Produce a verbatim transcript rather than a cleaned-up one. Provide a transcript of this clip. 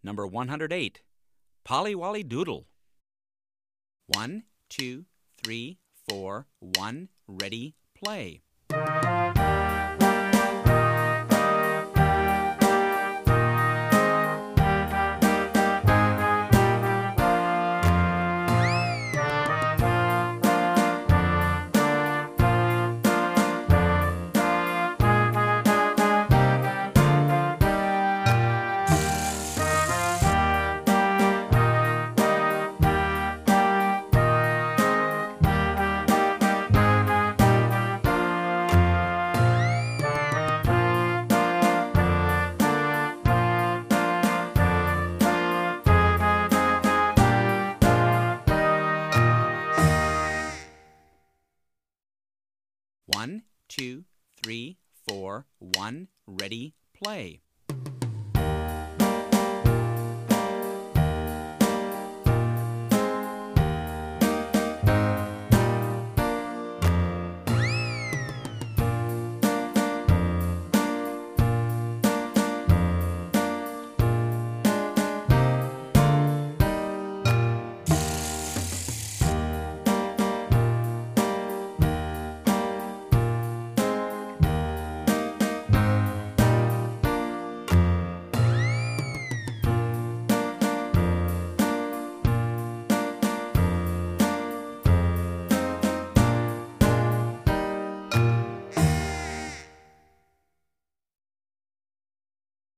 Number one hundred eight. Polly Wolly Doodle. One, two, three, four, one, ready, play. One, two, three, four, one, ready, play.